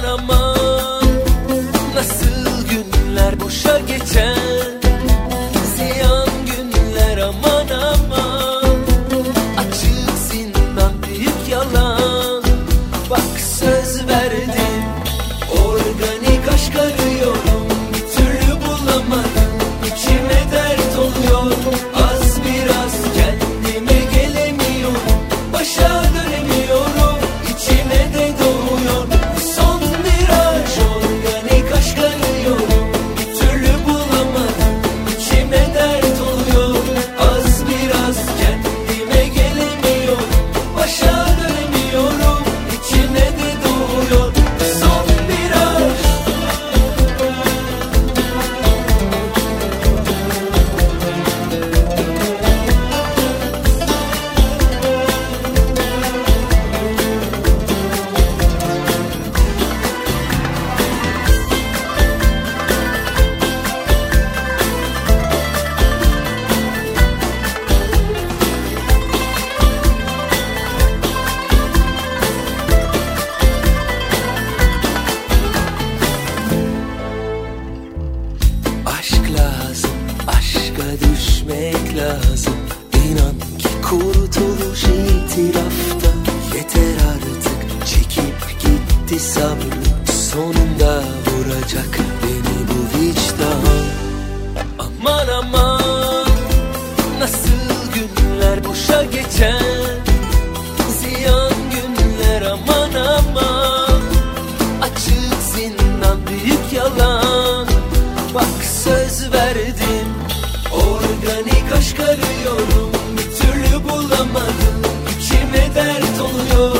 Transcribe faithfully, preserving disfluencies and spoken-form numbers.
aman, nasıl günler boşa geçer. Ziyan günler aman aman, açık zindan büyük yalan. Bak söz verdim, organik aşk arıyorum, bir türlü bulamadım. İçime dert oluyor, az biraz kendime gelemiyorum. Başa dönemiyorum, içime de doğuyor son viraj. Organik aşk arıyorum, bir türlü bulamadım. İçime dert oluyor, az biraz kendime gelemiyorum. Başa dönemiyorum, içime de doğuyor son viraj. Aşk lazım, aşka düşmek lazım. İnan ki kurtuluş itirafta. Yeter artık, çekip gitti sabrım. Sonunda vuracak beni bu vicdan. Aman aman, nasıl günler boşa geçer. Ziyan günler aman aman, açık zindan büyük yalan. Bak söz verdim, organik aşk arıyorum, bir türlü bulamadım. İçime dert oluyor,